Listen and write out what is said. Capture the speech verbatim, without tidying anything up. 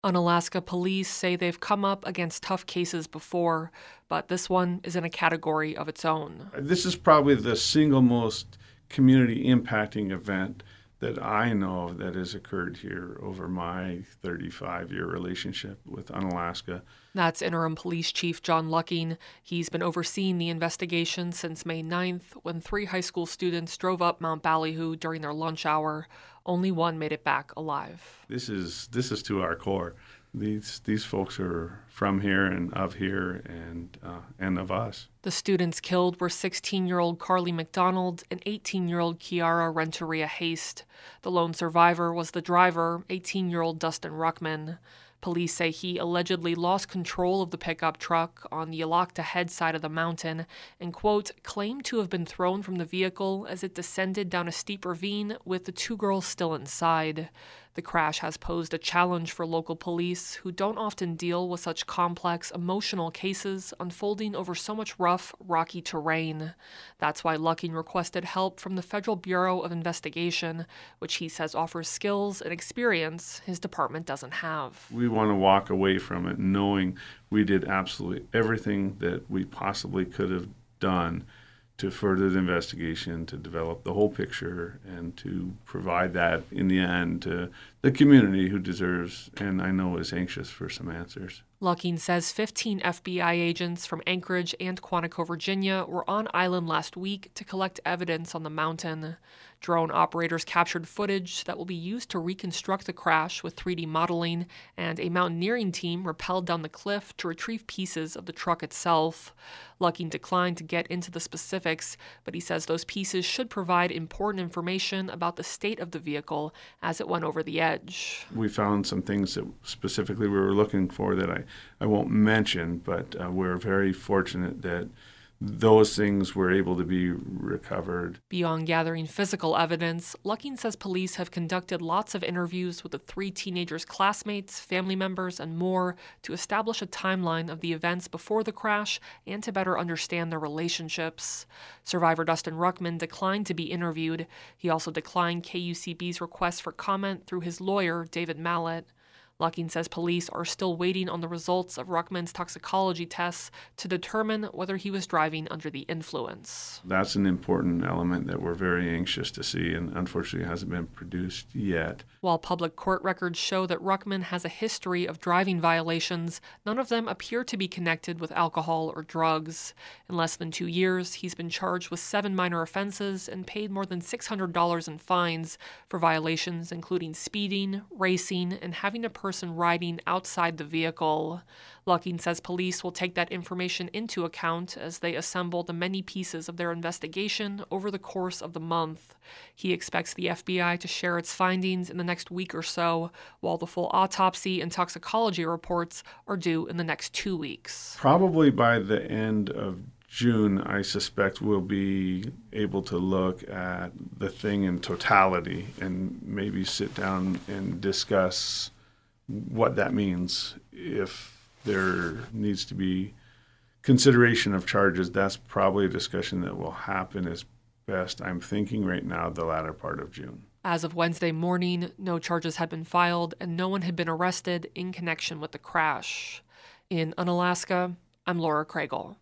Unalaska police say they've come up against tough cases before, but this one is in a category of its own. This is probably the single most community impacting event that I know of that has occurred here over my thirty-five year relationship with Unalaska. That's Interim Police Chief John Lucking. He's been overseeing the investigation since May ninth, when three high school students drove up Mount Ballyhoo during their lunch hour. Only one made it back alive. This is this is to our core. These these folks are from here and of here and uh, and of us. The students killed were sixteen-year-old Carly McDonald and eighteen-year-old Kiara Renteria Haste. The lone survivor was the driver, eighteen-year-old Dustin Ruckman. Police say he allegedly lost control of the pickup truck on the Alokta Head side of the mountain and, quote, claimed to have been thrown from the vehicle as it descended down a steep ravine with the two girls still inside. The crash has posed a challenge for local police, who don't often deal with such complex, emotional cases unfolding over so much rough, rocky terrain. That's why Lucking requested help from the Federal Bureau of Investigation, which he says offers skills and experience his department doesn't have. We want to walk away from it knowing we did absolutely everything that we possibly could have done to further the investigation, to develop the whole picture, and to provide that in the end to the community who deserves and I know is anxious for some answers. Lucking says fifteen F B I agents from Anchorage and Quantico, Virginia were on island last week to collect evidence on the mountain. Drone operators captured footage that will be used to reconstruct the crash with three D modeling, and a mountaineering team rappelled down the cliff to retrieve pieces of the truck itself. Lucking declined to get into the specifics, but he says those pieces should provide important information about the state of the vehicle as it went over the edge. We found some things that specifically we were looking for that I, I won't mention, but uh, we're very fortunate that those things were able to be recovered. Beyond gathering physical evidence, Lucking says police have conducted lots of interviews with the three teenagers' classmates, family members, and more to establish a timeline of the events before the crash and to better understand their relationships. Survivor Dustin Ruckman declined to be interviewed. He also declined K U C B's request for comment through his lawyer, David Mallett. Lucking says police are still waiting on the results of Ruckman's toxicology tests to determine whether he was driving under the influence. That's an important element that we're very anxious to see, and unfortunately hasn't been produced yet. While public court records show that Ruckman has a history of driving violations, none of them appear to be connected with alcohol or drugs. In less than two years, he's been charged with seven minor offenses and paid more than six hundred dollars in fines for violations including speeding, racing, and having a person person riding outside the vehicle. Lucking says police will take that information into account as they assemble the many pieces of their investigation over the course of the month. He expects the F B I to share its findings in the next week or so, while the full autopsy and toxicology reports are due in the next two weeks. Probably by the end of June, I suspect we'll be able to look at the thing in totality and maybe sit down and discuss what that means. If there needs to be consideration of charges, that's probably a discussion that will happen as best I'm thinking right now, the latter part of June. As of Wednesday morning, no charges had been filed and no one had been arrested in connection with the crash. In Unalaska, I'm Laura Craigle.